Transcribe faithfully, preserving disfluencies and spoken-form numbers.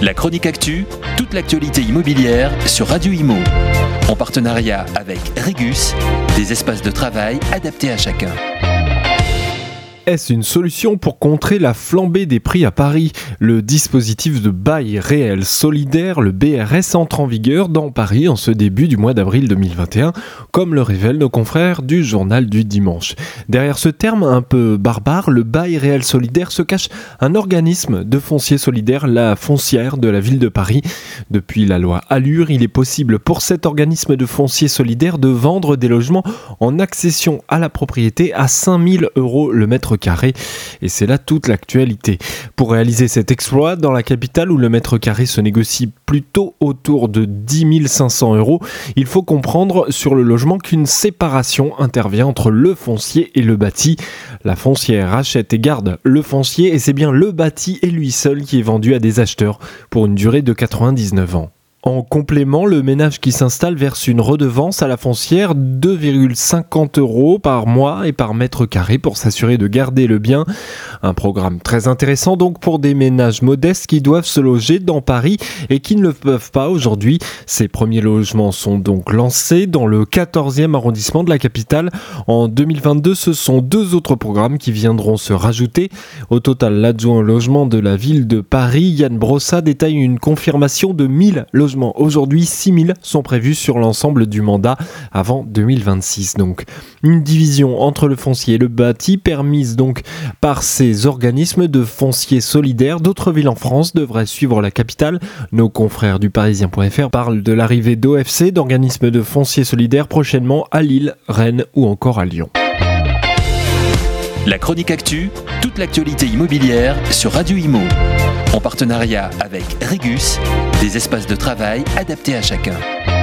La chronique actu, toute l'actualité immobilière sur Radio Imo. En partenariat avec Regus, des espaces de travail adaptés à chacun. Est-ce une solution pour contrer la flambée des prix à Paris ? Le dispositif de bail réel solidaire, le B R S, entre en vigueur dans Paris en ce début du mois d'avril deux mille vingt et un, comme le révèlent nos confrères du journal du dimanche. Derrière ce terme un peu barbare, le bail réel solidaire, se cache un organisme de foncier solidaire, la foncière de la ville de Paris. Depuis la loi Allure, il est possible pour cet organisme de foncier solidaire de vendre des logements en accession à la propriété à cinq mille euros le mètre carré, et c'est là toute l'actualité. Pour réaliser cet exploit, dans la capitale où le mètre carré se négocie plutôt autour de dix mille cinq cents euros, il faut comprendre sur le logement qu'une séparation intervient entre le foncier et le bâti. La foncière rachète et garde le foncier, et c'est bien le bâti et lui seul qui est vendu à des acheteurs pour une durée de quatre-vingt-dix-neuf ans. En complément, le ménage qui s'installe verse une redevance à la foncière, deux virgule cinquante euros par mois et par mètre carré pour s'assurer de garder le bien. Un programme très intéressant donc pour des ménages modestes qui doivent se loger dans Paris et qui ne le peuvent pas aujourd'hui. Ces premiers logements sont donc lancés dans le quatorzième arrondissement de la capitale. En deux mille vingt-deux, ce sont deux autres programmes qui viendront se rajouter. Au total, l'adjoint au logement de la ville de Paris, Yann Brossa, détaille une confirmation de mille logements. Aujourd'hui, six mille sont prévus sur l'ensemble du mandat avant deux mille vingt-six. Donc, une division entre le foncier et le bâti permise donc par ces organismes de foncier solidaire. D'autres villes en France devraient suivre la capitale. Nos confrères du parisien point f r parlent de l'arrivée d'O F C, d'organismes de foncier solidaire prochainement à Lille, Rennes ou encore à Lyon. La chronique actu, toute l'actualité immobilière sur Radio Imo. En partenariat avec Regus, des espaces de travail adaptés à chacun.